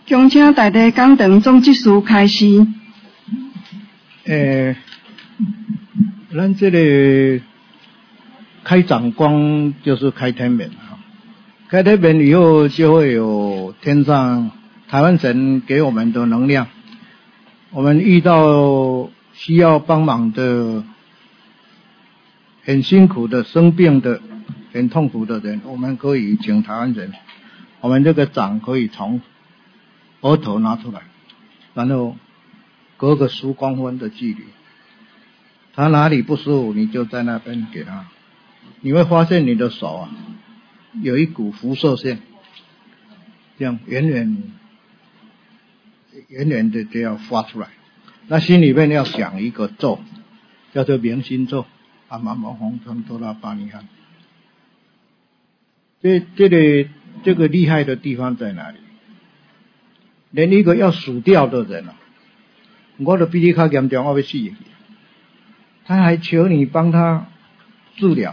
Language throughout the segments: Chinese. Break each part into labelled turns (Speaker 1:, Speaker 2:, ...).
Speaker 1: 恭请大地讲堂总执事开示。
Speaker 2: 咱这个开掌光就是开天门啊，开天门以后就会有天上台湾神给我们的能量。我们遇到需要帮忙的、很辛苦的、生病的、很痛苦的人，我们可以请台湾神，我们这个掌可以从额头拿出来，然后隔个10公分的距离，他哪里不舒服，你就在那边给他，你会发现你的手啊有一股辐射线，这样远远的就要发出来。那心里面要想一个咒，叫做明心咒，阿妈摩红尘多拉巴尼汉。这个厉害的地方在哪里？连一个要死掉的人啊，我都比你较严重，我要死去，他还求你帮他治疗，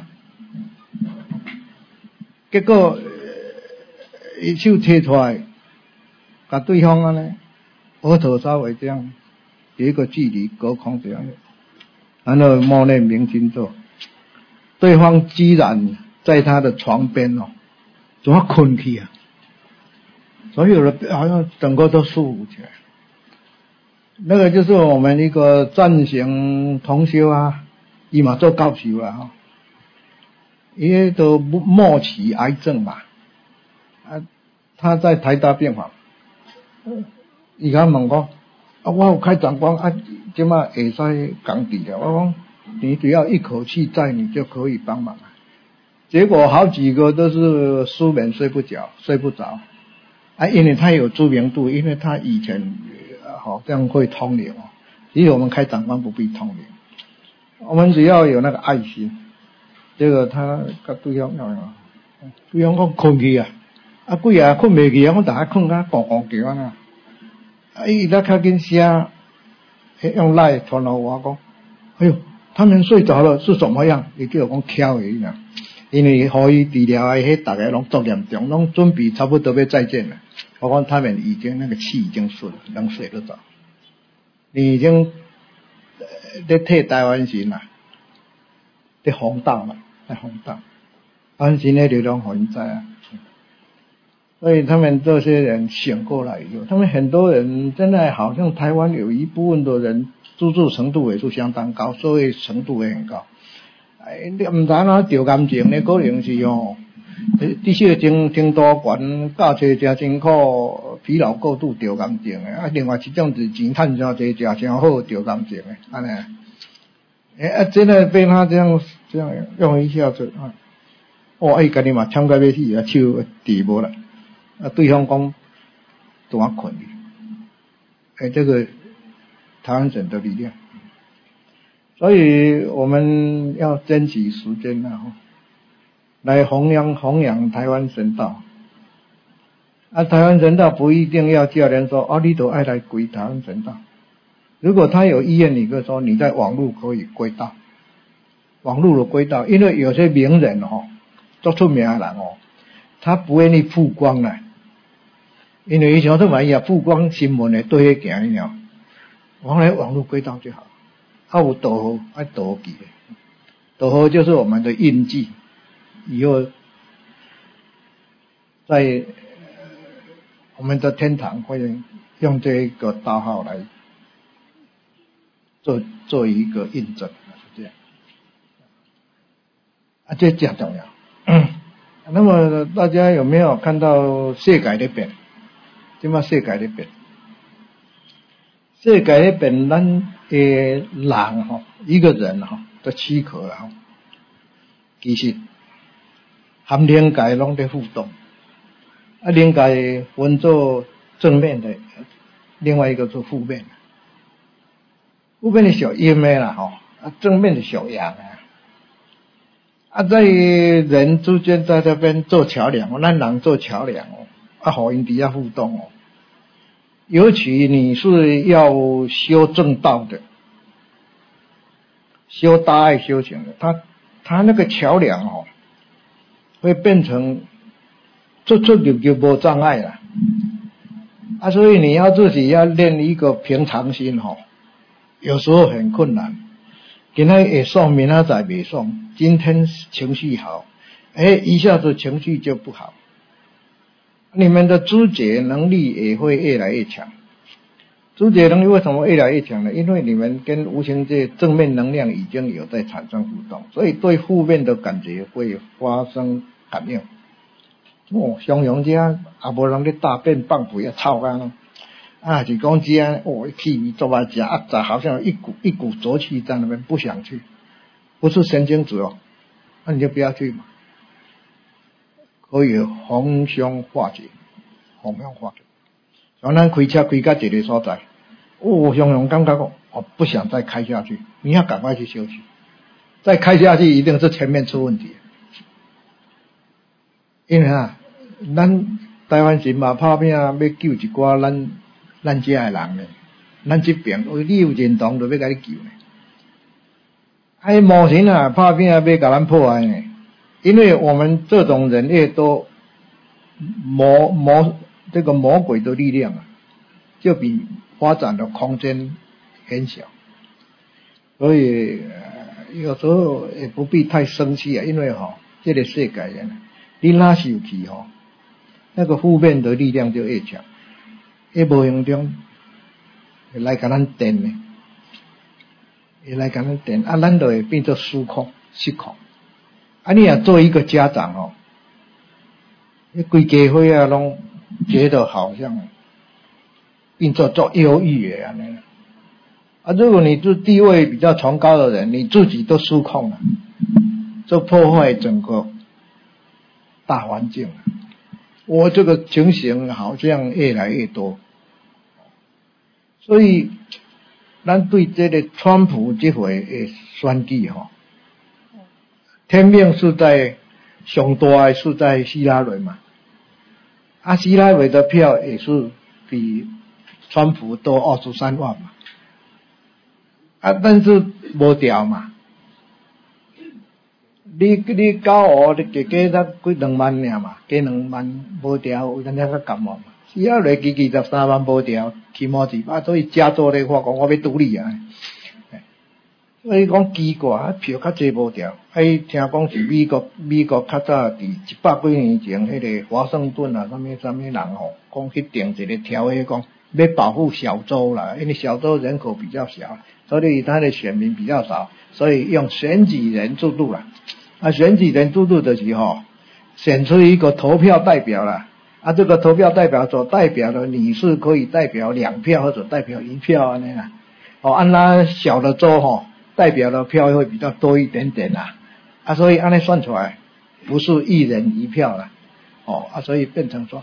Speaker 2: 结果一手摕出来，把对方啊呢额头稍微这样有一个距离隔空这样，然后默念明心咒，对方居然在他的床边哦，怎么困去啊？所有的好像整个都舒服起来。那个就是我们一个暂行同修啊，伊嘛做教授啦哈，伊都末期癌症嘛，他在台大病房，伊甲问我，我有开掌光现在会使讲治疗，我讲你只要一口气在，你就可以帮忙。结果好几个都是失眠睡不着，因为他有知名度，因为他以前好像会通灵哦。其实我们开掌光不必通灵，我们只要有那个爱心。这个他跟对方讲困去啊，鬼啊困袂去啊，我大家困啊，咣叫啊。伊在较紧写，用赖传到我讲，哎呦，他们睡着了是怎么样？伊叫我讲巧的呢，因为可以治疗的迄大家拢作严重，拢准备差不多要再见了。我讲他们已经那个气已经顺了，能睡得着。你已经在替台湾人啦，在弘道了，在弘道，台湾人的流量很在啊。所以他们这些人醒过来以后，他们很多人现在好像台湾有一部分的人自助程度也是相当高，所以程度也很高。你唔知哪掉感情呢？可能是哦，的确程度悬，驾车真辛苦，疲劳过度掉感情的。另外一种是钱赚真多，食真好掉感情的，安尼。真的被他这样用一下子家己嘛呛到要死啊，手提无啦。对方讲怎么困去？这个台湾省的力量，所以我们要珍惜时间来弘扬台湾神道。台湾神道不一定要叫人说你都爱来归台湾神道。如果他有意愿，你可以说你在网络可以归道，网络的归道，因为有些名人做出名的人他不愿意曝光了。因为以前都买曝光新闻的对迄行了，我来网络轨道就好。有导号，导记的，导号就是我们的印记，以后在我们的天堂会用这个道号来做一个印证，是这样。这真重要。那么大家有没有看到世界在变？现在世界在变，世界在变，咱的人一个人的躯壳其实含灵界拢在互动。灵界分做正面的，另外一个是负面的。负面的小阴的啦正面的小阳在人之间在这边做桥梁，咱人做桥梁互因底下互动尤其你是要修正道的，修大爱修行的，他那个桥梁会变成出入就无障碍啦。 所以你要自己要练一个平常心有时候很困难。今天会爽，明仔载没爽，今天情绪好，一下子情绪就不好。你们的知觉能力也会越来越强。知觉能力为什么越来越强呢？因为你们跟无形界正面能量已经有在产生互动，所以对负面的感觉会发生感应。形容这也无人咧大便放屁臭干咯，是讲这样气味做啊食咋好像一股浊气在那边不想去，不是神经质那你就不要去嘛。可以逢凶化吉，逢凶化吉。像咱开车开到一个所在，常常感觉不想再开下去，你要赶快去休息。再开下去一定是前面出问题。因为咱台湾人嘛拍拼要救一寡咱这的人呢，咱这边你有认同就要甲你救呢。魔神拍拼要甲咱破坏呢，因为我们这种人类都这个魔鬼的力量就比发展的空间很小，所以有时候也不必太生气因为这个世界人你哪受气那个负面的力量就越强，无形中会来甲咱电呢，会来甲咱电咱就会变作失控失控。你也做一个家长规家伙拢觉得好像变作忧郁的安尼如果你是地位比较崇高的人，你自己都失控了，就破坏整个大环境了。这个情形好像越来越多，所以咱对这个川普这回的选举天命是在上大的是在希拉蕊嘛，希拉蕊的票也是比川普多23万嘛，但是无调嘛，你高额你加才几2万尔嘛，加2万无调，有人家较感冒嘛。希拉蕊23万无调，起码所以加做咧话讲我要独立所以讲奇怪，票较济无调。听讲是美国较早伫100几年前，迄个华盛顿什么人讲去定一个条约，讲要保护小州啦，因为小州人口比较小，所以他的选民比较少，所以用选举人制度啦。选举人制度就是选出一个投票代表啦。这个投票代表所代表的你是可以代表2票或者代表1票安尼啦。按那小的州代表的票会比较多一点点啦，所以按那算出来不是1人1票啦，所以变成说，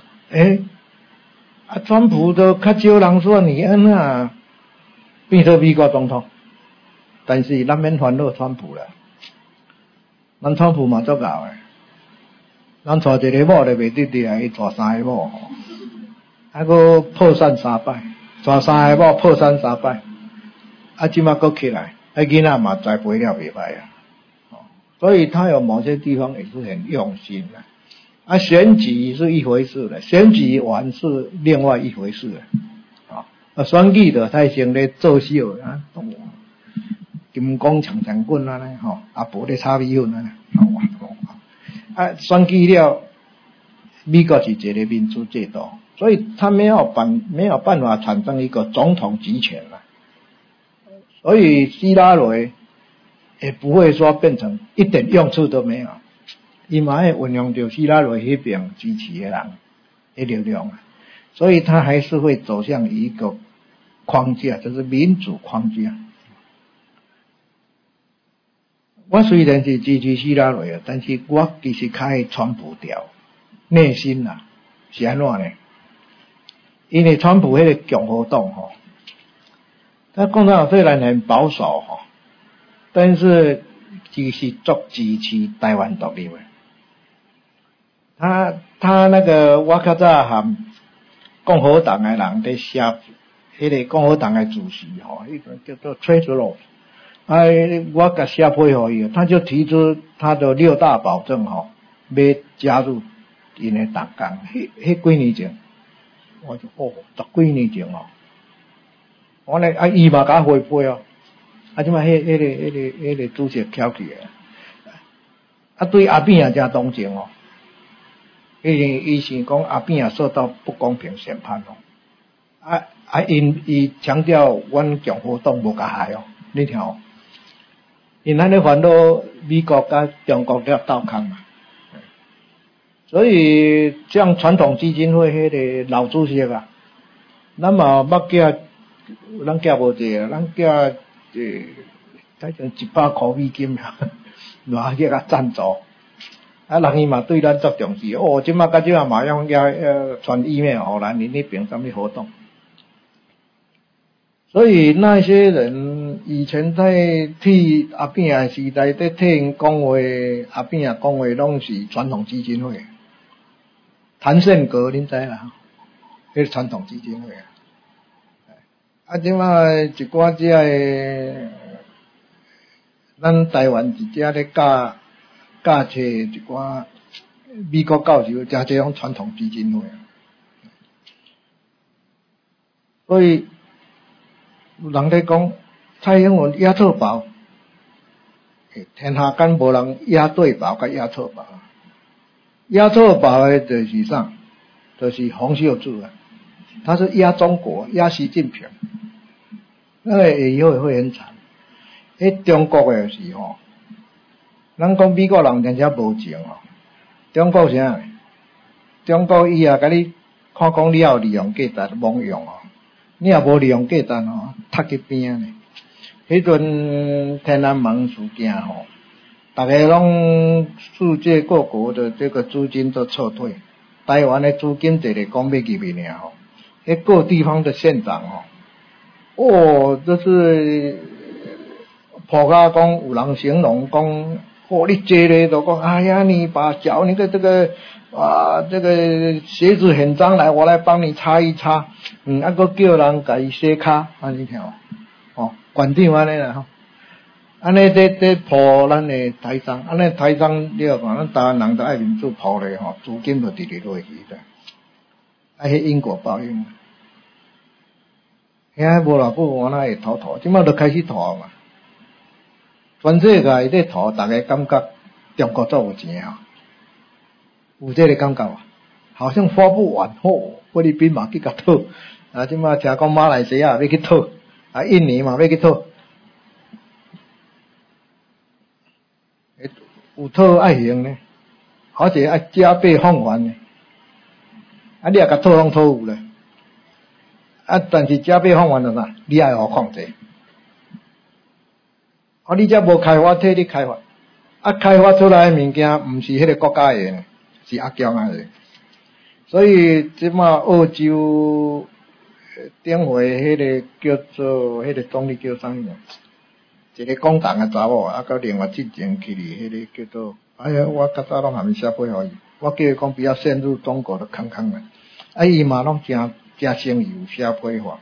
Speaker 2: 川普都较少人说你变成美国总统，但是咱免烦恼川普啦，咱川普嘛足够诶，咱带一个某就袂得的伊带3个某佫破产3摆，带3个某破产3摆，即马佫起来。囡仔嘛栽培了袂歹所以他有某些地方也是很用心的。选举是一回事的，选举完是另外一回事的。选举的他先咧作秀金光长长棍无咧插米粉选举了，美国是一个民主制度，所以他没有办法产生一个总统集权所以希拉蕊也不会说变成一点用处都没有，伊嘛会运用到希拉蕊迄边支持的人的力量所以他还是会走向一个框架，就是民主框架。我虽然是支持希拉蕊但是我其实较爱川普调，内心是安怎呢？因为川普迄个共和党他共产党虽然很保守但是其实足支持台湾独立的。他那个我较早和共和党的人在写，迄个共和党的主席迄个叫做 Treasurer， 我甲写配合伊，他就提出他的6大保证要加入因的党纲，迄几年前。 我就10几年前哦，我咧伊嘛甲回配哦，即摆迄个主席翘起来，对阿扁也真同情哦，伊是讲阿扁也受到不公平审判哦，伊强调阮共和党无甲害哦，你听哦，因安尼烦恼美国甲中国了斗空嘛。所以像传统基金会迄个老主席啊，咱嘛捌寄，咱寄无济啊，咱寄才成100块美金啊，偌去甲赞助，人伊嘛对咱足重视哦，即马甲即马嘛用传 email 互咱，你评什么活动？所以那些人以前在替阿扁的时代，在替因讲话，阿扁也讲话拢是传统基金会。谭胜阁，恁知啦？迄传统基金会即马一寡只个，咱台湾一只咧教册一寡美国教授，真侪种传统基金会。所以有人咧讲，蔡英文压错宝，天下间无人压对宝甲压错宝。压错宝的就是啥？就是洪秀柱啊，他是压中国，压习近平，那个以后会很惨。中国的是吼，咱讲美国人真正无情哦。中国啥？中国伊也甲你看讲你有利用价值罔用哦，你也无利用价值哦，踢去边呢。迄阵天安门事件吼。大家拢世界各国的这个资金都撤退，台湾的资金坐咧讲要入去尔吼，各地方的县长就是普甲讲有人形容讲，你坐咧都讲，哎呀，你把脚那个这个鞋子很脏，来我来帮你擦一擦，个叫人甲伊洗骹，你听馆长安尼啦吼。安尼在抱咱的台商，安尼台商了嘛，咱台湾人都爱民主抱咧吼，资金就直直落去的，迄因果报应。遐无偌久，我那会吐，即摆就开始吐嘛。全世界在吐，大家感觉中国做有钱啊，有这个感觉啊，好像花不完菲律宾嘛去甲吐，即摆听讲马来西亚要去吐，印尼嘛要去吐。有讨爱行呢，而且爱加倍奉还呢。你也甲讨拢讨有咧，但是加倍奉还就啥？你爱互控制。你则无开发替你开发，开发出来的物件毋是迄个国家的呢，是阿强的。所以即马澳洲顶回迄个叫做迄个总理叫啥物？一个广东的查某，到另外进前去哩，迄个叫做，我较早拢还没写配互伊，我叫伊讲不要陷入中国的坑坑啊，伊嘛拢真诚意有写配互。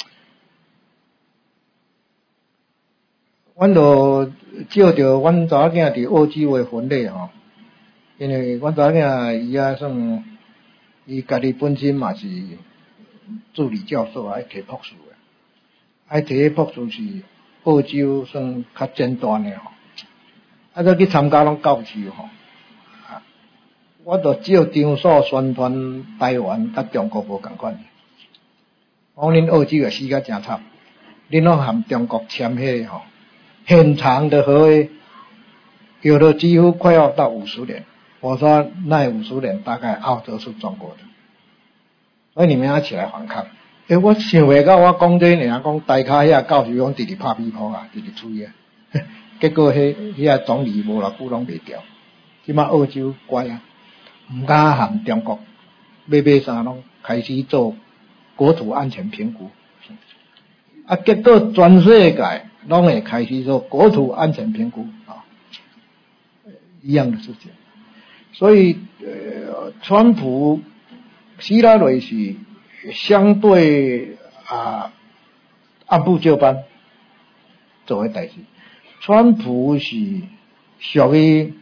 Speaker 2: 阮就照着阮查某囝伫澳洲的婚礼吼，因为阮查某囝伊也算，伊家己本身嘛是助理教授，爱摕博士的，爱摕迄博士是。澳洲算较尖端的吼，再去参加拢教授吼，我着照张所宣传台湾甲中国无共款。讲恁澳洲也死甲真惨，恁拢含中国签迄个吼，很长的合约，有的几乎快要到50年。我说那50年大概澳洲是中国的，所以你们要起来反抗。我想袂到，我讲这尔，讲台骹遐教授讲直直拍屁股啊，直直吹啊，结果遐总理无偌久拢袂调，即马澳洲乖啊，毋敢含中国买啥拢开始做国土安全评估，结果全世界拢会开始做国土安全评估一样的事情。所以川普希拉蕊是。相对按部就班做的代志，川普是属于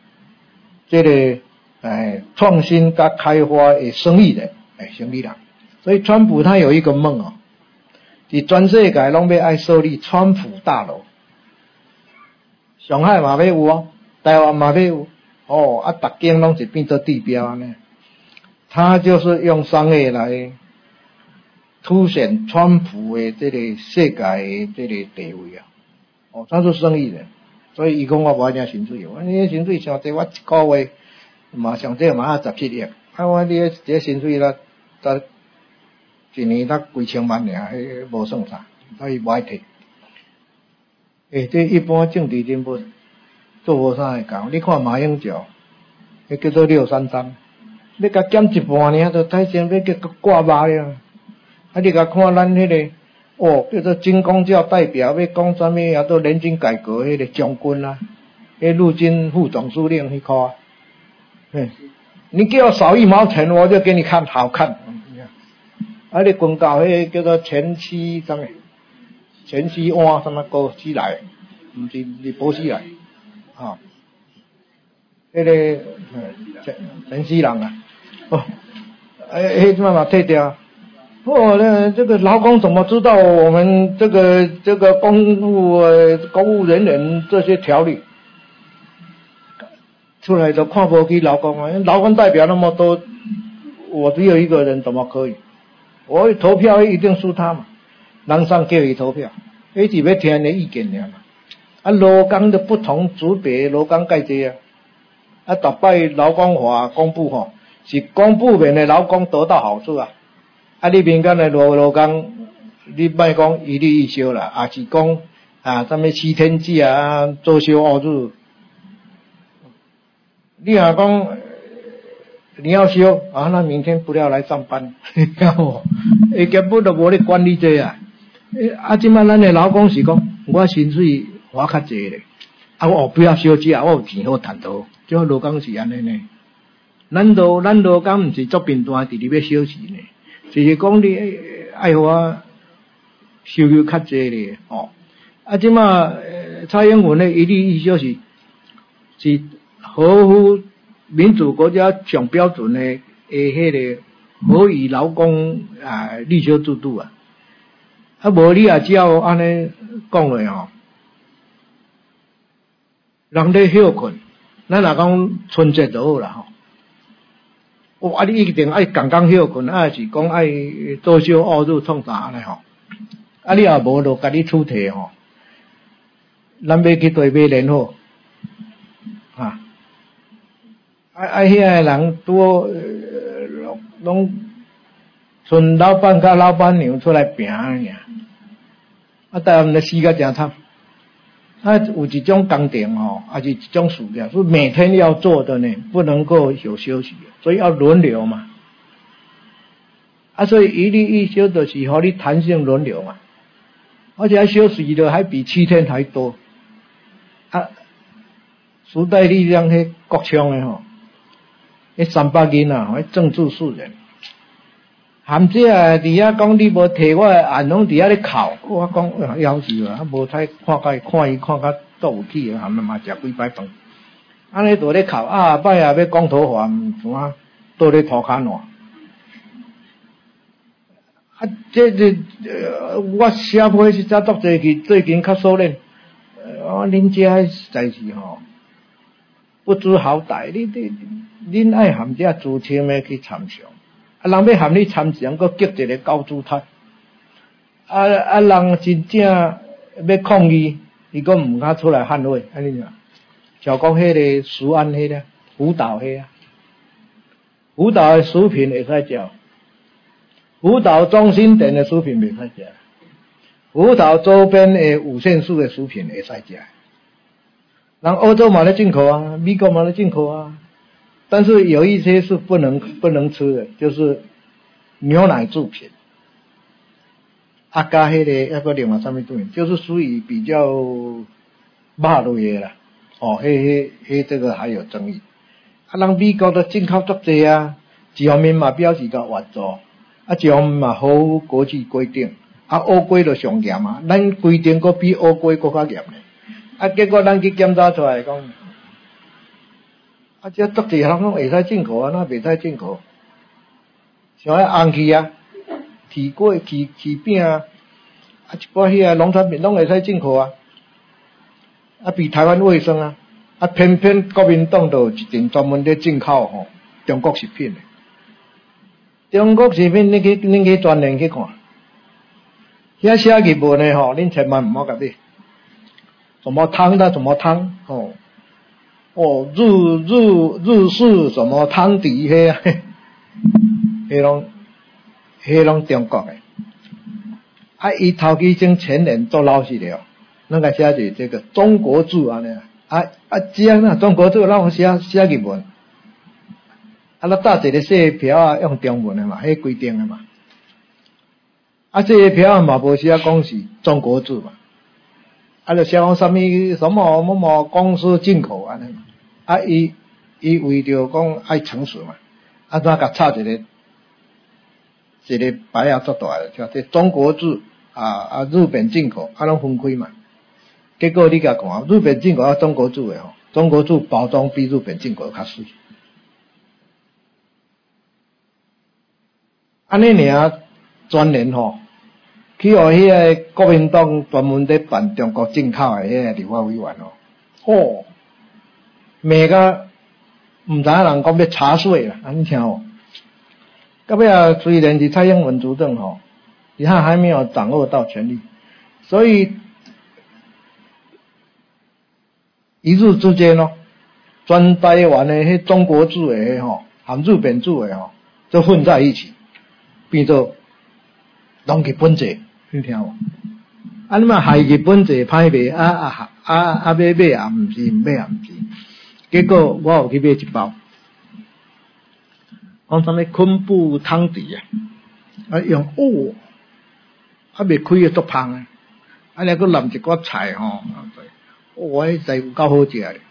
Speaker 2: 这个创新甲开发的生意人，生意人， 所以川普他有一个梦哦，伫全世界拢要爱设立川普大楼，上海嘛要有哦，台湾嘛要有哦，啊，逐间拢是变做地标安尼。他就是用商业来凸显川普的这个世界的这个地位啊。哦，他是生意人，所以伊讲我无爱领薪水，我你薪水上济，我一个月嘛上济嘛17亿，啊我你这薪水啦，才一年才几千万尔，无算啥，所以无爱摕。这一般政治人物做无啥会讲，你看马英九，迄叫做633，你甲减一半尔，就太先要叫挂马了。啊，你甲看咱迄个。哦，叫做军公教代表要讲什么啊？都年金改革迄个将军啊，迄陆军副总司令迄块啊，你给我少1毛钱，我就给你看好看。啊，你广告迄个叫做前期什么？前期碗什么高起来，毋是保起来，啊，迄个前期人啊，哦，迄怎么嘛退掉？哦，那这个劳工怎么知道我们这个公务人员这些条例出来都看不起劳工啊？劳工代表那么多，我只有一个人怎么可以？我投票一定输他嘛，人上叫伊投票，伊是要听你意见尔嘛。啊，劳工的不同组别，劳工介济啊。啊，逐摆劳工法公布吼，是公部门的劳工得到好处啊。啊，你民间的劳工，你莫讲一例一休啦，也是讲啊，什么7天制啊，周休2日。你若讲你要休啊，那明天不要来上班，晓无？根本就无咧管你这啊。啊，即摆咱的劳工是讲，我薪水我较济咧，啊，我不要休假，我有钱好赚到，即个劳工是安尼呢。咱劳工毋是作贫惰，直直要休息呢。就是讲你爱互我收入较济咧，哦，啊，即马蔡英文的一例一休是合乎民主国家上标准的迄个合以劳工啊例休制度啊，啊无你也只要安尼讲落吼，人咧休困，咱若讲春节就好啦吼。哦，啊！你一定爱刚刚休困，啊是讲爱周休2日创啥安尼吼？啊，你也无就甲你出题吼，咱要去对买联货，啊，迄个人多拢剩老板甲老板娘出来拼尔，啊，台湾咧死甲真惨。啊，有一种工程哦，还是一种事业，是每天要做的呢，不能够有休息，所以要轮流嘛。啊，所以一例一休就是互你弹性轮流嘛，而且休息的还比7天还多。啊，时代力量迄国昌的吼，迄300人啊，迄政治素人。含这伫遐讲你无摕我的案拢伫遐咧哭，我讲夭寿啊，无太看伊看甲倒有气啊，含嘛食几摆饭，安尼都咧哭啊，摆也要讲头发，怎啊倒咧涂骹烂。啊，我写批是才读最近较收敛，恁遮实在是吼不知好歹，恁爱含这资深的去参详。啊，人要含你参详，搁激一个高姿态。人真正要抗议，伊搁毋敢出来捍卫，安尼啊。像讲迄个食安迄个福岛迄啊，福岛的食品会使食，福岛中心店的食品袂使食，福岛周边的5县市的食品会使食。人欧洲嘛咧进口啊，美国嘛咧进口啊。但是有一些是不能吃的，就是牛奶制品，加迄个那个另外什么制品，就是属于比较肉类的啦。哦，这个还有争议。啊，人美国的进口足济啊，一方面嘛表示甲援助，啊，一方面嘛合乎国际规定，啊，乌龟就上严啊，咱规定佫比乌龟佫较严咧，啊，结果咱去检查出来讲。啊，这足济人拢会使进口啊，那袂使进口。像迄红旗啊， 起粿、起饼啊，一寡遐农产品拢会使进口啊，比台湾卫生啊，偏偏国民党就有一阵专门咧进口中国食品的，中国食品恁去专联去看，遐写日文的恁千万唔好甲买，什么汤的什么汤日式什么汤底迄啊，迄拢中国的。伊头期种全年做老实了，那个写是这个中国字安尼这样啊，中国字让我写日文，那搭一个细条啊，用中文的嘛，迄规定的嘛，这个条嘛无写讲是中国字嘛。就写讲什么公司进口安尼嘛，伊为着讲爱诚实嘛，怎甲插一个牌啊做大的，叫这中国字日本进口拢分开嘛，结果你甲看，日本进口中国字的中国字包装比日本进口较水，安尼尔专联去互迄个国民党专门咧办中国进口的迄个立法委员骂甲毋知影人讲要查税啦，安尼听到尾啊，虽然是蔡英文主政他还没有掌握到权力，所以一日之间全台湾的迄中国字的含日本字的就混在一起，变做拢日本字。你听无？你嘛害日本字歹卖，买也毋是，买也毋是。结果我有去买一包，讲啥物昆布汤底用未开个足香啊！还佫淋一寡菜迄菜有够好食咧，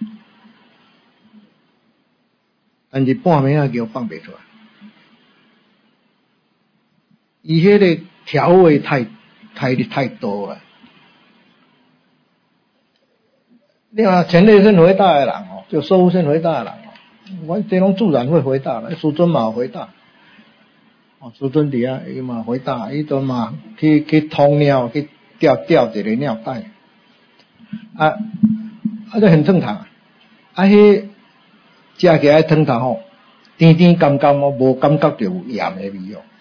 Speaker 2: 但是半暝叫放袂出来，伊迄个调味太多了。另外，前列腺肥大的人就瘦肉腺肥大的人我这拢自然会肥大的，师尊嘛有肥大，师尊底下伊嘛肥大，伊都嘛去通尿，去吊一个尿袋，就很正常迄食起来汤头甜甜甘甘无感觉到有盐的味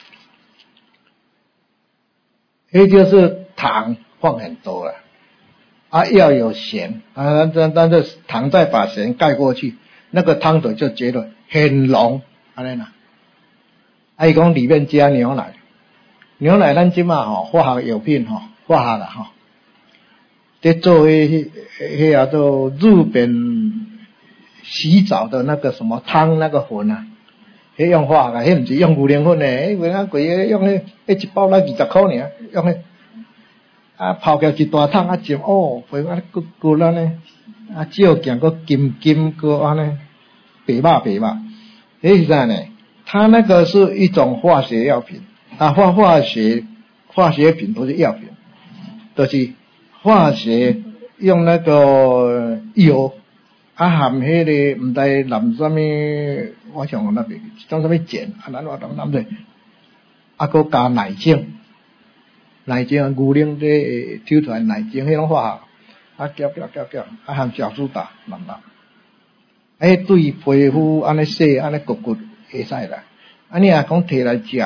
Speaker 2: 迄就是糖放很多了，要有咸但是糖再把咸盖过去，那个汤头就觉得很浓，安尼啦。伊讲里面加牛奶咱即马化学药品化学啦在做迄做日本洗澡的那个什么汤那个粉迄用化学，迄毋是用牛奶粉诶，迄原贵用迄一包才20块尔，用迄泡起一大桶浸肥骨安尼，照镜个金个安尼，白肉，迄是啥呢？它那个是一种化学药品，化学品不是药品，就是化学用那个油含迄个毋知淋啥物，我想那边种啥物碱咱话淋者，佮加奶精牛奶咧抽出来奶精，迄种化学搅，含小苏打淋，对皮肤安尼洗安尼骨会使啦。你若讲摕来食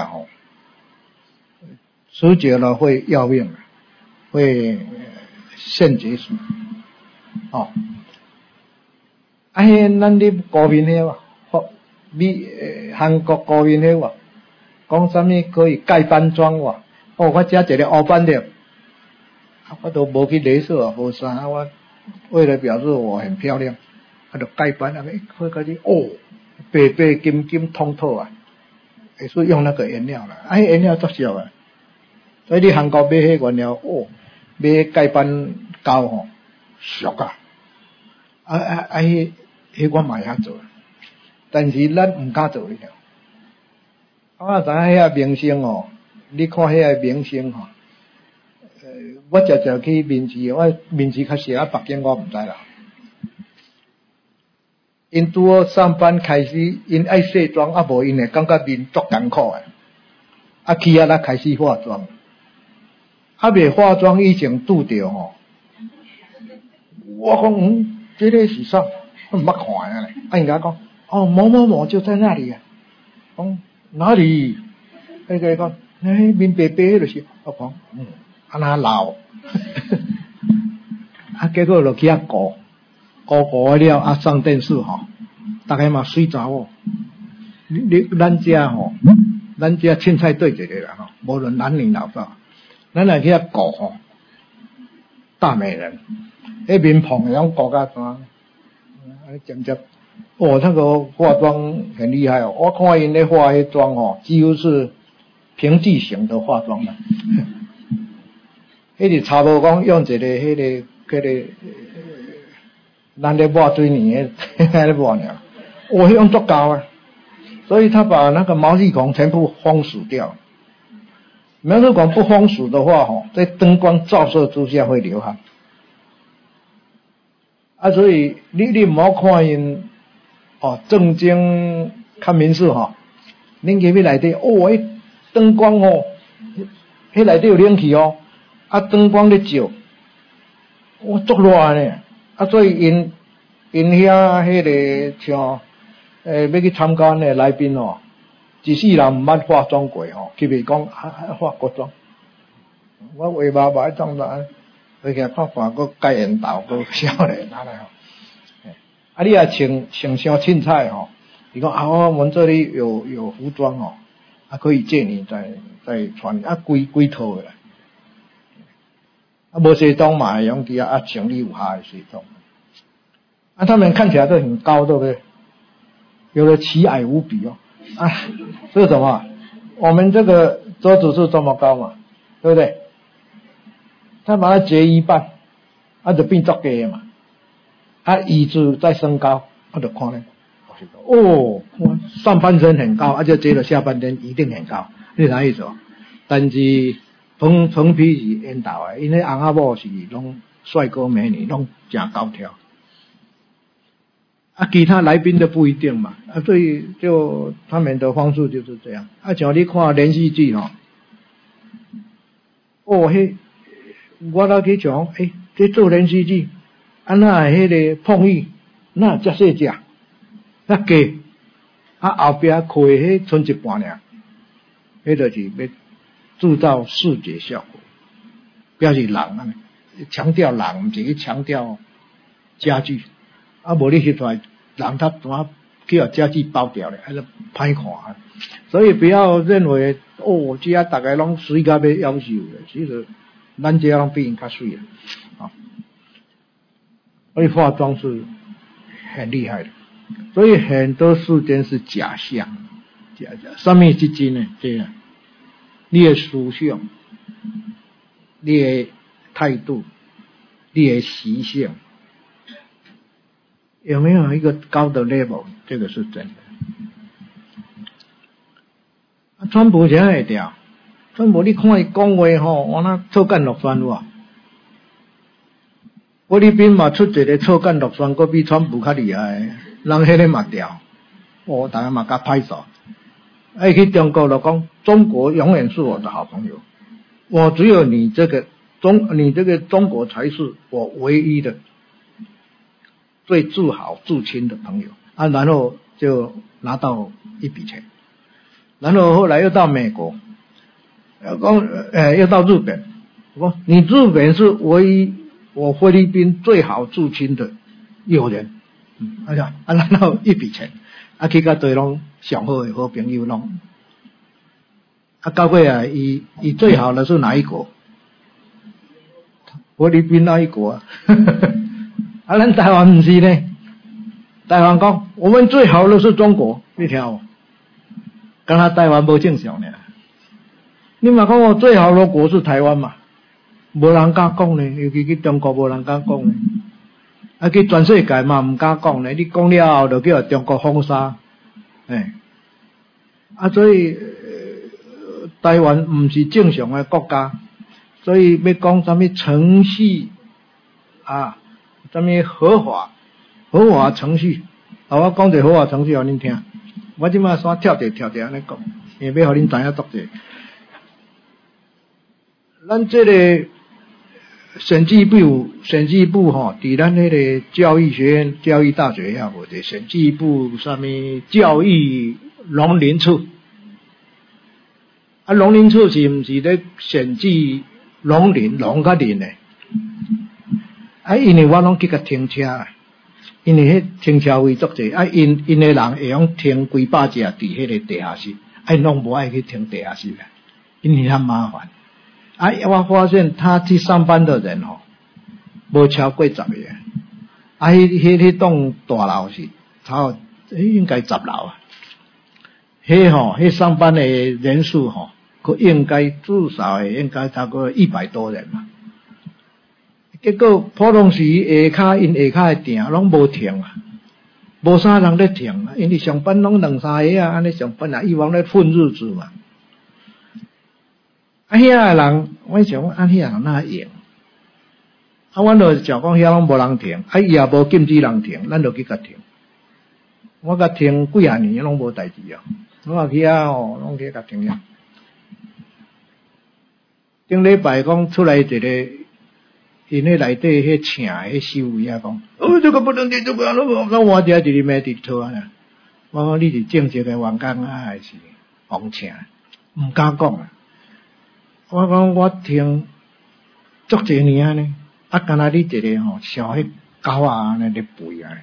Speaker 2: 吃久了会要命，会肾结石迄咱咧高面迄韩国高面迄讲啥物可以盖斑妆我食一个黑斑的，我都无去镭射无啥，我为了表示我很漂亮，就盖斑开开始白金通透也是用那个颜料啦，颜料作效所以你韩国买迄原料买盖斑膏俗迄我嘛会晓做，但是咱毋敢做了。我知影遐明星你看遐明星我常去面试，我面试较少北京我毋知啦。因拄好上班开始，因爱卸妆，无因会感觉面足艰苦去啊，咱开始化妆，未化妆以前拄着吼，我讲这个是啥？我毋捌看啊咧，人家讲哦，某某某就在那里啊，哪里？那个讲，面白白就是，我讲安那老，结果就去顾了，上电视吼，大家嘛水查某，咱遮吼，咱遮凊彩对一个啦吼，无论男女老少，咱来去顾吼，大美人，迄面庞那种顾甲怎？渐渐，那个化妆很厉害哦，我看因咧化迄妆吼，几乎是平地型的化妆啦。迄个差无讲用一个迄个咱咧抹水泥咧抹尔，用足够啊！所以他把那个毛细孔全部封死掉。毛细孔不封死的话吼，在灯光照射之下会流汗。所以你唔好看因正经看民事吼，恁入去内底迄灯光吼，迄内底有冷气哦，灯光咧照，足热呢。所以因遐迄个像要去参加的来宾哦，一世人毋捌化妆过吼，去袂讲化国妆。我画麻麻妆啦，而且看个盖眼豆个少年安尼吼。你也穿伤凊彩吼，你讲我们这里有服装哦，可以借你再穿规套的。无西装嘛，用去穿你有下的西装。他们看起来都很高，对不对？有的奇矮无比哦。这是什么？我们这个桌子是这么高嘛，对不对？他把它截一半，就变作低嘛。椅子再升高，就看呢。上半身很高，就接着下半身一定很高，你啥意思哦？但是横批是缘投的，因为翁仔某是拢帅哥美女，拢真高挑。其他来宾都不一定嘛，所以就他们的方式就是这样。像你看连续剧吼，我老去讲，这做连续剧，那迄个碰遇，那遮细只，那鸡，后边开迄剩一半尔，迄就是要制造视觉效果，表示人啊，强调人，不是去强调家具。无你翕出来，人他怎么去把家具包掉了，还是歹看。所以不要认为这大家拢水甲要夭寿的，其实咱这样比因较水啊。所以化妆是很厉害的，所以很多事情是假象，什么是真的？这样，你的思想，你的态度，你的习性。有没有一个高的 level？ 这个是真的。川普谁会掉？川普你看伊讲话吼，我那臭干落酸哇！菲律宾嘛出一个臭干落酸，佫比川普较厉害，人迄个嘛掉。大家嘛甲拍手。去中国就讲，中国永远是我的好朋友，我只有你这个中国才是我唯一的。最自豪至亲的朋友然后就拿到一笔钱，然后后来又到美国，又到日本，我你日本是唯一我菲律宾最好至亲的友人，然后一笔钱，去甲对拢上好的好朋友拢，到尾伊最好的是哪一国？菲律宾那一国啊。咱台湾不是呢，台湾讲我们最好的是中国，你听有？跟他台湾不正常呢。你嘛讲我最好的国是台湾嘛，无人敢讲呢，尤其去中国无人敢讲呢，去全世界嘛唔敢讲呢。你讲了后就叫中国封杀，所以台湾唔是正常的国家，所以要讲什么程序什么合法程序？我讲一合法程序互恁听。我即马先跳一安尼讲，因为要互恁知影足济。 咱这个审计部吼，伫咱那个教育学院、教育大学遐有一个审计部上面教育农林处，啊，农林处是毋是咧审计农甲林的？啊，因为我拢去甲停车，因为迄停车位足济，啊，因的人会用停几百只伫迄个地下室，啊，拢无爱去停地下室啦，因为较麻烦。啊，我发现他去上班的人吼，无超过10个。啊，迄栋大楼是应该10楼啊。迄上班的人数吼，佮应该至少应该差不多100多人嘛。结果普通时下骹的店拢无停啊，无啥人咧停啊，因为上班拢2、3个啊，安尼上班啊，以往咧混日子嘛。啊，遐个人，我想讲，啊，遐人哪用？啊，阮就想讲，遐拢无人停，啊，伊也无禁止人停，咱就去甲停。我甲停几啊年拢无代志啊，我也去遐吼，拢去甲停遐。顶礼拜讲出来一个，因迄内底迄请迄收位啊讲，这个不能停，这个我这伫里面伫拖啊。我讲你是正式的员工啊，还是红请？毋敢讲啊。我讲我听足侪年安尼，啊，敢若你一个吼，像迄狗啊安尼咧吠啊。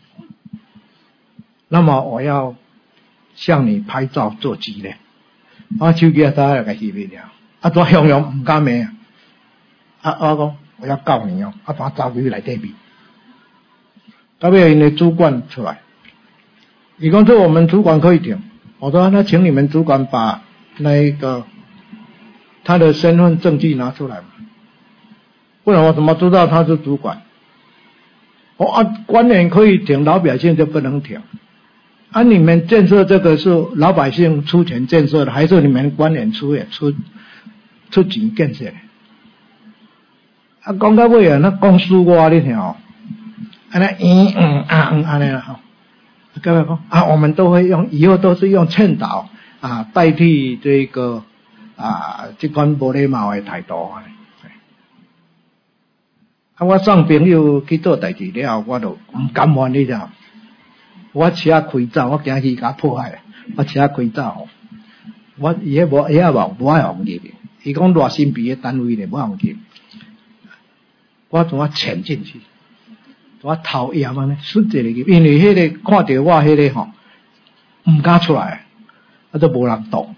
Speaker 2: 那么我要向你拍照做纪念。我手机啊，打来甲翕袂了，啊，怎样毋敢骂啊？啊，我讲我要告你哦，啊，把走去内底比。到尾因的主管出来，伊讲说我们主管可以停。我说那请你们主管把那个他的身份证据拿出来嘛，不然我怎么知道他是主管？官员可以停，老百姓就不能停。啊，你们建设这个是老百姓出钱建设的，还是你们官员出钱建设的？啊，讲到尾啊，那讲输我你听哦，安尼安尼啦吼。各位讲啊，我们都会用，以后都是用劝导啊代替这个。这款无礼貌的态度啊！我送朋友去做代志了，我就唔甘愿你知道。我车开走，我惊去甲破坏。我车开走，我伊无爱用入，伊讲偌新闭的单位咧，无用入。我怎啊潜进去？我头晕安尼，顺一个入，因为迄个看到我迄个吼，唔敢出来，啊都无人动。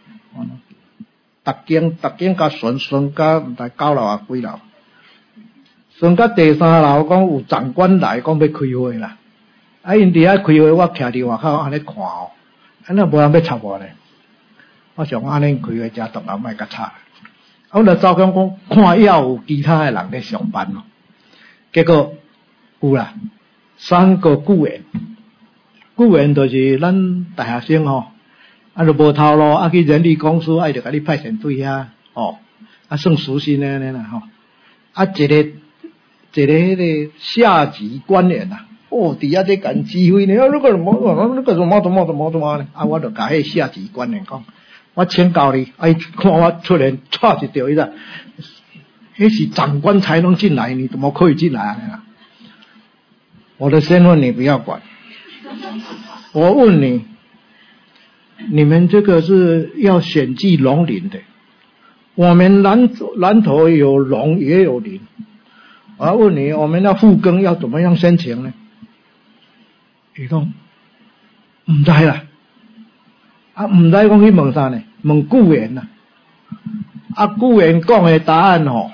Speaker 2: 逐间甲顺甲毋知9楼啊几楼，顺甲第3楼讲有长官来，讲要开会啦。啊，因伫遐开会，我徛伫外口安尼看哦，安尼无人要插我咧。我想安尼开会真独人莫甲插。我就走讲看要有其他的人咧上班咯。结果有啦，3个雇员就是咱大学生吼。啊，就无头路，啊去人力公司，就甲你派遣队遐，哦，啊算熟悉安尼啦吼，啊一个迄个下级官员呐，哦，伫遐在干指挥呢，那个什么呢？啊，我就甲迄下级官员讲，我请教你，哎，看我出来踹一条伊个，迄是长官才能进来，你怎么可以进来啊？我的身份你不要管，我问你。你们这个是要审计农林的，我们南投有农也有林。我要问你，我们要复耕要怎么样申请呢？伊讲唔知啦，啊唔知讲去问啥呢？问雇员呐，啊雇员讲的答案吼，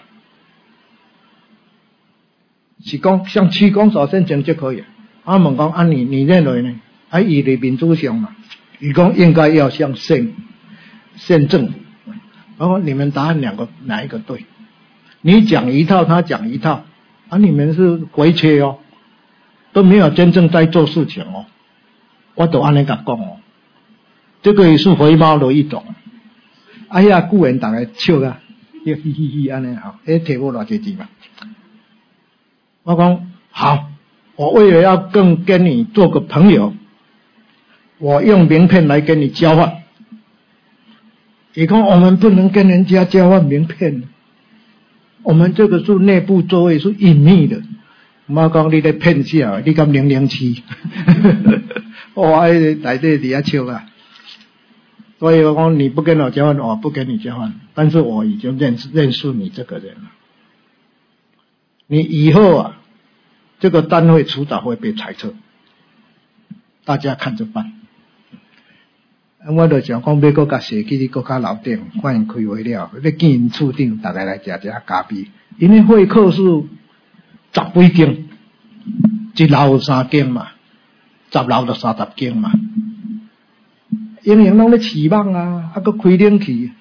Speaker 2: 是讲向区公所申请就可以。啊问讲啊你认为呢？啊以的民主上嘛。伊讲应该要向县政府，然后你们答案哪一个对？你讲一套，他讲一套，啊，你们是回切哦，都没有真正在做事情哦。我都安尼甲讲哦，这个也是回猫的一种。哎呀，雇员大家笑啊，嘻嘻安尼吼，提无偌济钱嘛。我讲好，我为了要更跟你做个朋友。我用名片来跟你交换，伊讲我们不能跟人家交换名片， 我们这个是内部作为是隐秘的，莫讲你在骗笑，你敢007？哇，内底底下笑啊！所以我讲你不跟我交换，我不跟你交换，但是我已经认识你这个人了。你以后啊，这个单位迟早会被裁撤，大家看着办。我就想讲，要搁甲社区哩搁较楼顶，欢迎开会了，要见因厝长，大家来食咖啡。因为会客室10几间，一楼有3间嘛，10楼就30间嘛。因为拢咧饲网啊，搁开冷气，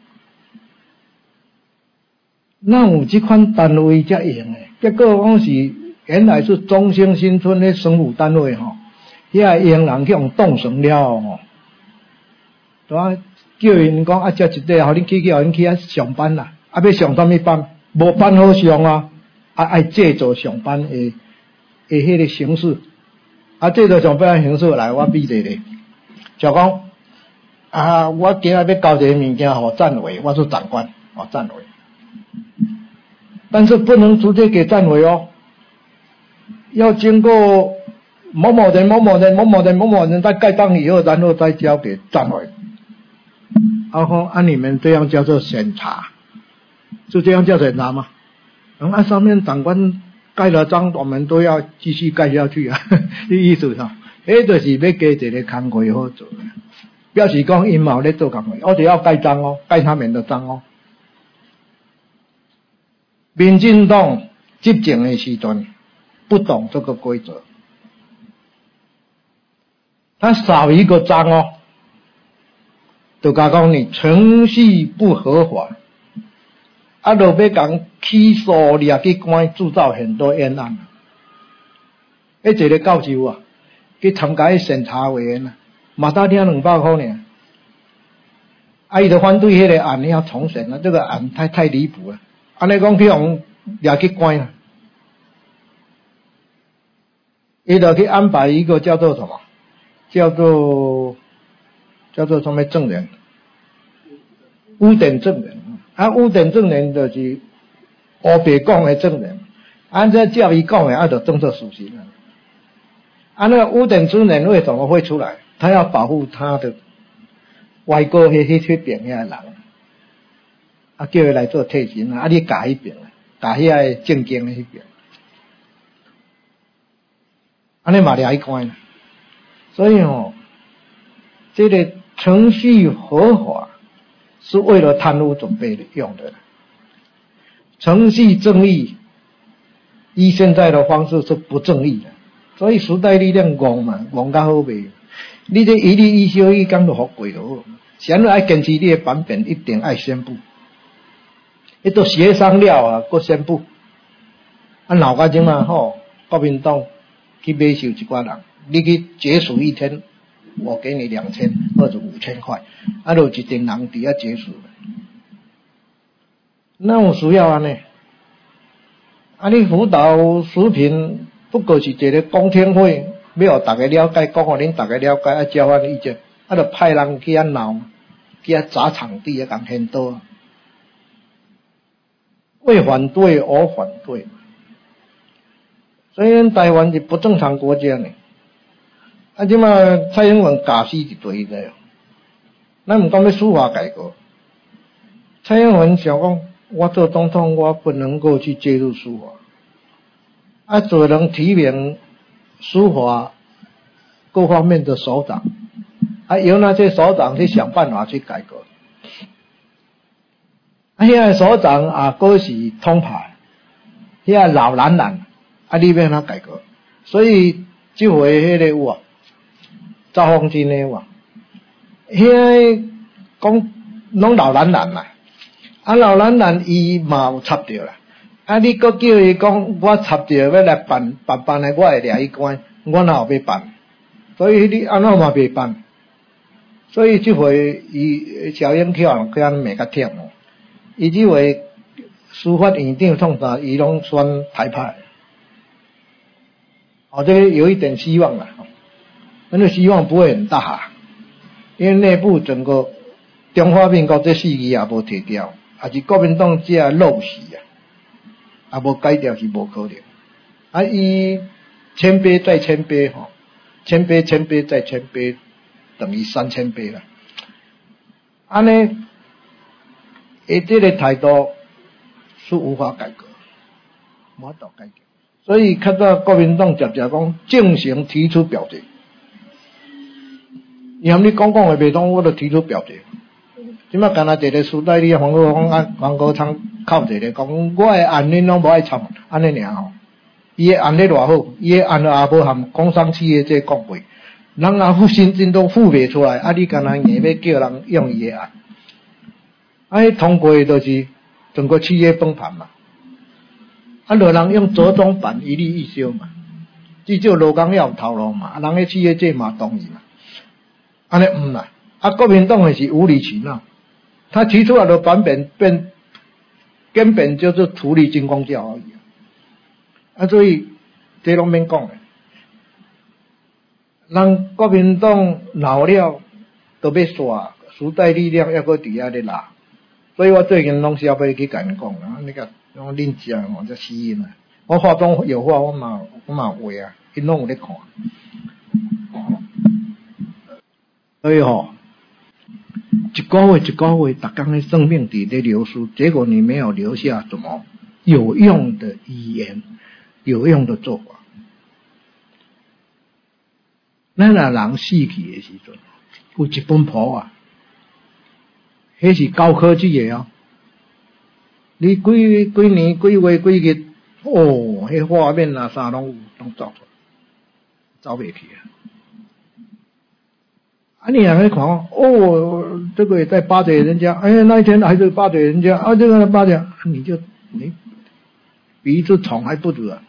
Speaker 2: 哪有这款单位才用诶？结果讲是原来是中兴新村咧省府单位吼，遐用人去用冻成了吼，对啊，叫因讲啊，遮一块，互恁去，互恁去遐上班啦，啊要上啥物班？无班好上啊，爱制作上班诶迄个形式，制作上班诶形式来，我比一个，就讲。我今日要交一个物件给站委，我是长官，站委，但是不能直接给站委哦，要经过某某人再盖章以后，然后再交给站委。然后按你们这样叫做审查，是这样叫审查吗？然后按上面长官盖了章，我们都要继续盖下去啊，这意思上，就是要加一个工课好做。表示讲因嘛有咧做工课，我就要盖章哦，盖他们的章哦。民进党执政的时阵不懂这个规则，他少一个章哦，就讲你程序不合法，就要讲起诉掠去关，制造很多冤案。一个教授啊，去参加审查委员啊。嘛打听200块呢，伊就反对迄个案要重审了，这个案太离谱了，安尼讲去用掠去关了，伊就去安排一个叫做什么，叫做什么证人，污点证人，污点证人就是黑白讲的证人，按照教伊讲的，就当作事实了。那个污点证人为什么会出来？他要保护他的外国迄边遐人，叫伊来做替身你教迄边，教遐正经的迄边，安尼嘛掠去关。所以这个程序合法是为了贪污准备用的，程序正义依现在的方式是不正义的，所以时代力量戆嘛，戆较好袂。你这一例一休一讲就好贵了，想要坚持你的版本，一定爱宣布。你都协商了搁宣布。闹到这嘛国民党去买收一寡人，你去结束一天，我给你2000或者5000块，就一群人伫遐结束。那有需要安尼？你辅导视频不过是一个公听会。要互大家了解，讲互恁大家了解，交换意见，就派人去闹，去砸场地讲很多，为反对而反对，所以咱台湾是不正常国家呢。即马蔡英文假死一堆的，咱唔讲要司法改革，蔡英文想讲，我做总统，我不能够去介入司法，只能提名司法各方面的首长，由那些首长去想办法去改革。现在首长各是通牌，现在老男人你要他改革，所以这回迄个有赵凤金的有现在讲拢老男人啦，老男人伊嘛有插着啦。你搁叫伊讲，我插着要来办的，我会掠去关，我哪有要办？所以你安怎嘛袂办？所以这回伊小英巧去安骂较忝伊这回司法院长创啥，伊拢选台派。这个有一点希望啦，但是希望不会很大，因为内部整个中华民国这4个也无摕掉，也是国民党这落死啊无改掉是无可能。啊，伊千倍再千倍吼，千倍千倍再千倍等于3000倍啦。安尼，伊这个态度是无法改革，无法度改革。所以看到国民党直接讲正式提出表决，伊含你讲话袂通，我就提出表决。即摆干那一个苏代理黄国昌靠一个讲，我的案恁拢无爱参，安尼尔吼。伊的案咧偌好，伊的案也无含工商企业这讲话，人也付薪金都付袂出来，啊你干那硬要叫人用伊的案，啊迄通过就是中国企业崩盘嘛，啊落人用折中版一例一休嘛，至少劳工要有头路嘛，啊人迄企业界嘛同意嘛，安尼毋啦，啊国民党的是无理取闹，他提出来的版本根本就是图利军工教而已。啊，所以这拢免讲诶，人国民党闹了都要刷，时代力量还阁伫遐咧拉，所以我最近拢是要去甲因讲啊，你甲讲恁遮吼才死因啊，我话中有话我嘛话啊，因拢有咧看，所以吼，一个月，逐工的生命伫咧流失，结果你没有留下什么有用的语言。有用的做法，咱若人死去的时阵，有一本谱啊，迄是高科技的哦。你几年、几月、几日，哦，迄画面啊啥拢走出来，走袂去啊。啊，你若去看，哦，这个也在巴结人家，哎，那一天还是巴结人家，啊，这个巴结，你比一只虫还不如啊。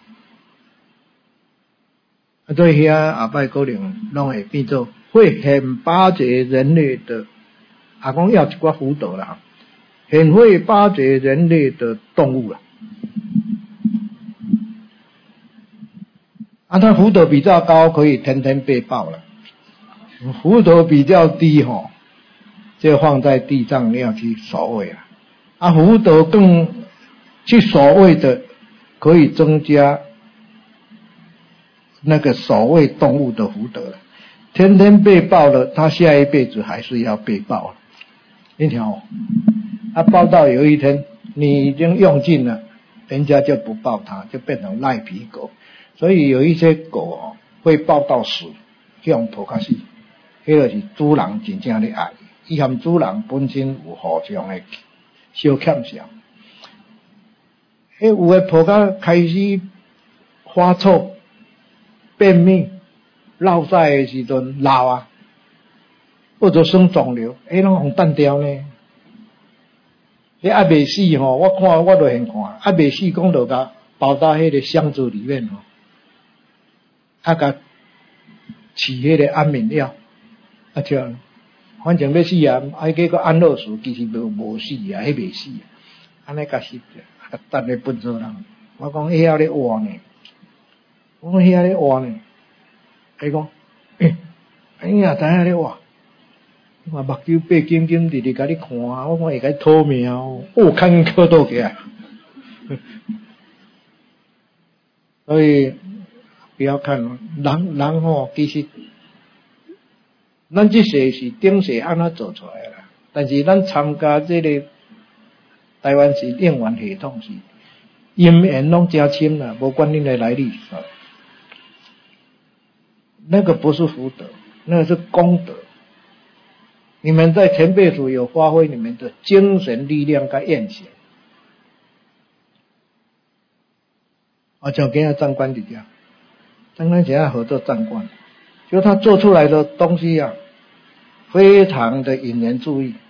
Speaker 2: 所以遐后摆可能拢会变做会很巴结人类的，讲要一寡辅导啦，很会巴结人类的动物啦。啊，它福德比较高，可以天天被报了；福德比较低吼，就放在地上要去守卫了。啊，福德更去守卫的，可以增加那个守卫动物的福德了，天天被报了，他下一辈子还是要被报了。你听他报到有一天你已经用尽了，人家就不报他，就变成赖皮狗。所以有一些狗会报到死，用抱较死，迄个是主人真正咧爱，伊含主人本身有互相的小欠项。有的抱到开始发臭。便秘、落屎的时阵老啊，或者生肿瘤，拢互单掉呢。还未死吼，我看我都现看，还未死，讲就甲包到迄个箱子里面吼，甲饲迄个安眠药，像反正要死啊，结果安乐死，其实无死啊，迄未死啊，安尼甲死者，等咧分做人。我讲迄遐咧活呢。我讲遐咧活呢，伊讲，哎呀，知影咧活，我目睭白金金直直甲你看，我会甲你讨命哦，看磕倒起来。所以不要看人吼，其实咱这世是顶世安怎做出来啦，但是咱参加这个台湾市应援系统是因缘拢加深啦，无管你的来历。那个不是福德，那个是功德。你们在前辈组有发挥你们的精神力量跟愿景。像今日长官就这样，长官现在合作长官，就他做出来的东西啊，非常的引人注意，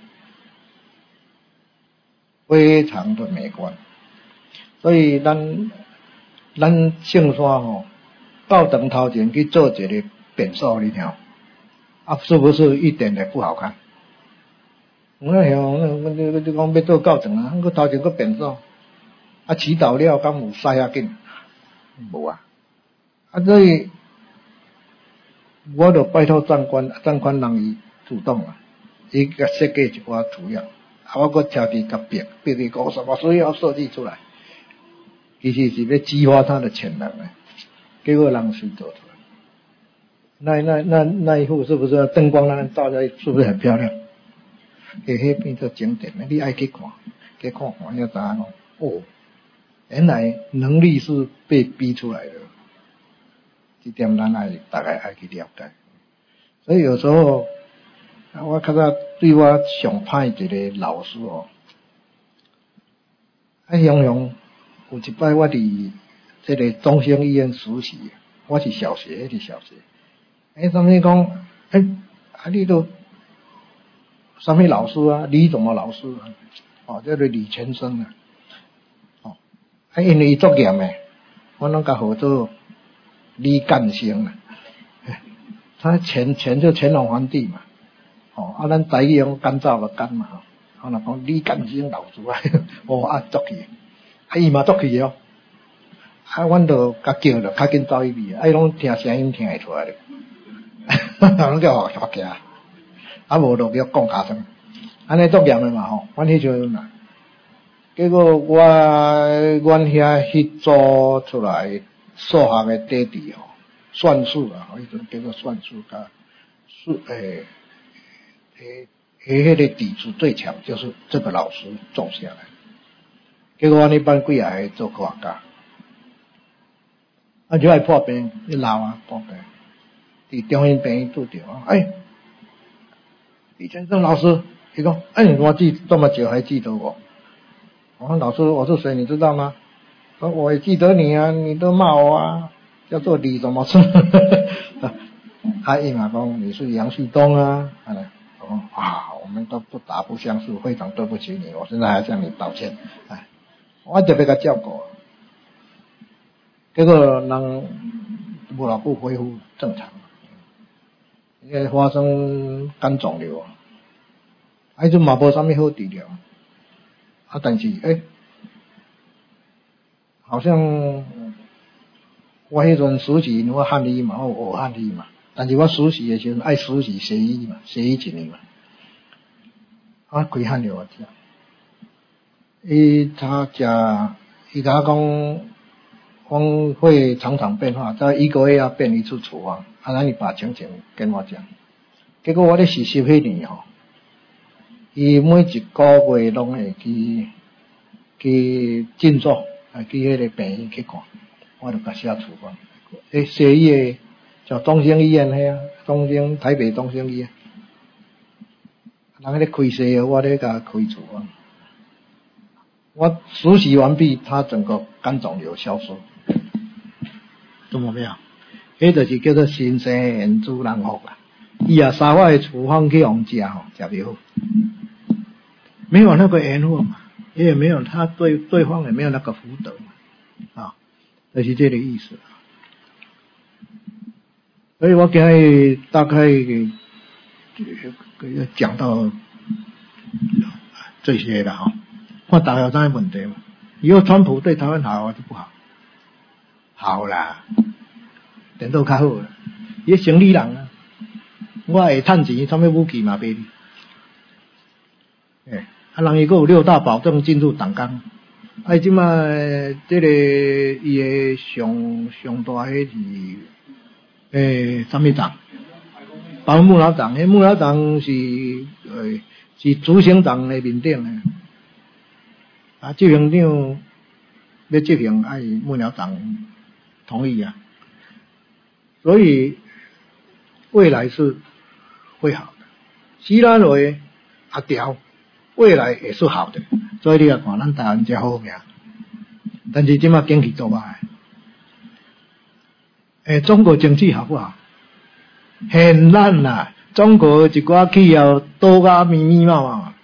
Speaker 2: 非常的美观。所以咱姓山吼。到长头前去做一个变数，你听，是不是一点也不好看？我讲要做到长啊，我头前个变数，祈祷了，敢有使遐紧？无啊，所以我就拜托长官人伊主动啊，伊甲设计一寡图样，我搁挑伫甲逼伊讲什么需要设计出来， 其实是要激发他的潜能的，结果人水做出来。那一幅是不是灯光那照下去，是不是很漂亮？迄变做景点的，你爱去看，去看完了知影哦，原来能力是被逼出来的。这点咱大概爱去了解。所以有时候，我较早对我上歹一个老师哦，常常有一摆我伫这个中兴医院实习，我是小学，什么讲，你都什么老师啊？李什么老师啊？哦，叫做李全生啊。哦，因为伊作严诶，我拢甲号做李干生啊。他乾就乾隆皇帝嘛，哦，咱台语用干燥个干嘛，我若讲李干生老师啊，哦作去，伊嘛作去哦，阮就甲叫着，较紧走去比，伊拢听声音听会出来咧，拢叫我发惊，无就叫讲卡声，安尼作严诶嘛吼，阮迄阵啊，结果阮遐迄组出来数学诶弟弟吼。算术啊，迄种叫做算术甲迄个底子最强，就是这个老师种下来。结果阮那班几个做科学家，就爱破病，一老啊破病，伫中央病院拄着啊，李先生老师，伊讲，我记这么久还记得我。我说老师，我是谁你知道吗？我也记得你啊，你都骂我啊。叫做李什么事？伊嘛讲你是杨旭东啊，我们都不打不相识，非常对不起你，我现在还向你道歉。我特别甲照顾，结果人无老不恢复正常，因为发生肝肿瘤，迄阵嘛无啥物好治疗，但是好像。我迄阵实习，我汉语嘛，我学汉语嘛，但是我实习的时候爱实习学医嘛，学医一年嘛，开汉语我听，伊甲我讲会常常变化，在1个月要变一次处方，那你把情形跟我讲。结果我咧实习迄年吼，伊每一个月拢会去诊所，去迄个病院去看。我就甲写处方，西医的叫中兴医院遐，台北中兴医院，人咧开西药，我咧甲开处方。我实习完毕，他整个肝肿瘤消失，懂冇没有？迄就是叫做新生缘主人福啦。伊也杀我的处方去用食吼，食袂好，没有那个缘分嘛，也没有他对方也没有那个福德嘛，啊。就是这个意思，所以我今日大概讲到这些了哈。看大家有啥问题嘛？以后川普对台湾好还是不好？好啦，电脑较好啦，伊生理人啊，我会趁钱，什么武器嘛卖你。人伊还有6大保证进入党纲。即摆这个伊的上大迄是什么党？保木老党，迄木老党是执行党的面顶的，执行长要执行，爱木老党同意啊，所以未来是会好的。希拉蕊阿条，未来也是好的。所以你也看，咱台湾真好命，但是现在经济做歹。中国经济好不好？很烂啦！中国一寡企业倒甲密密麻麻，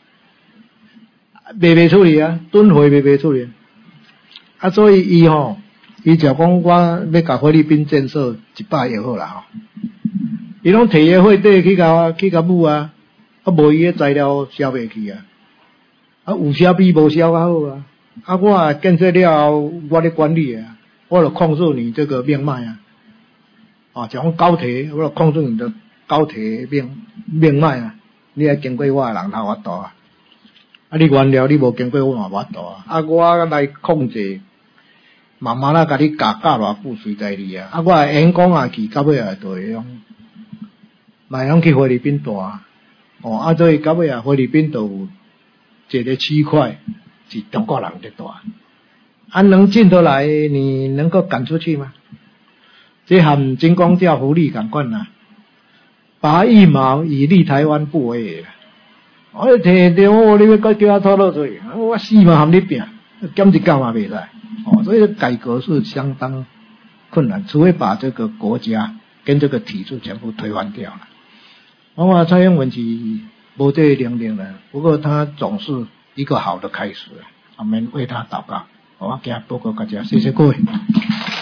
Speaker 2: 卖出去啊，吨货卖出去。所以伊就讲我要甲菲律宾建设100亿好啦吼。伊拢摕个货底去甲母啊，无伊个材料销袂去啊。有销比无销较好啊！我建设了后，我咧管理啊，我就控制你这个命脉啊！像高铁，我就控制你的高铁命脉啊！你要经过我的人才有法度啊！你原料你无经过我嘛无法度啊！我来控制慢慢甲你教偌久随在你啊。啊，我演讲啊去到尾啊就会用，卖拢去菲律宾住啊。啊，所以到尾啊，菲律宾都有一个区块是中国人在住。啊，能进得来，你能够赶出去吗？这和金光教福利同款啊，拔一毛以利台湾不为也。我摕着我，你要搁叫我拖落去，我死嘛和你拼，减一角嘛袂使。所以改革是相当困难，除非把这个国家跟这个体制全部推翻掉了。蔡英文是无这能力了，不过他总是一个好的开始，我们为他祷告。我今日报告大家，谢谢各位。